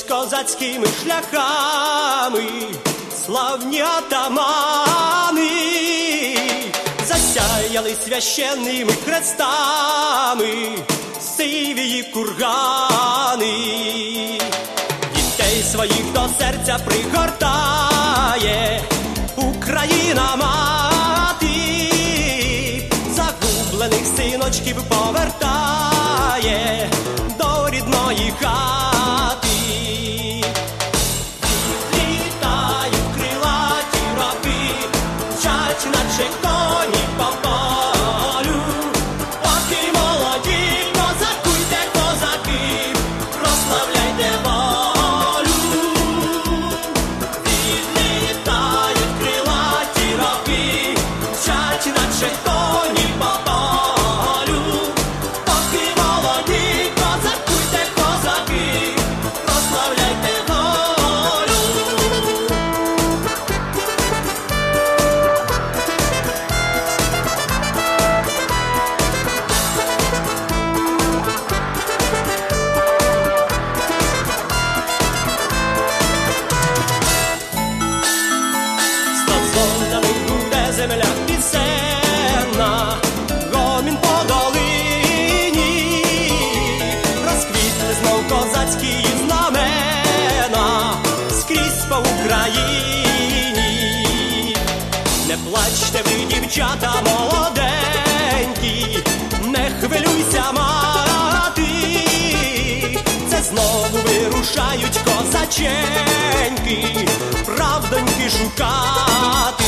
козацькими шляхами, славні атамани, засяяли священними хрестами сивії кургани. Дітей своїх до серця пригортає Україна мати, загублених синочків повертає до рідної хати. Відлітають крилаті роки, мчать наче коні по полю, поки молоді, козакуйте, козаки, прославляйте волю. Відлітають крилаті роки, мчать наче коні по полю, поки молоді, козакуйте, козаки, прославляйте волю. Стазвонданий буде земля пісенна, гомін по долині, розквітли знов козацькі знамена скрізь по Україні. Не плачте ви, дівчата молоденькі, не хвилюйся, мати, це знову вирушають козаченьки правдоньки шукати.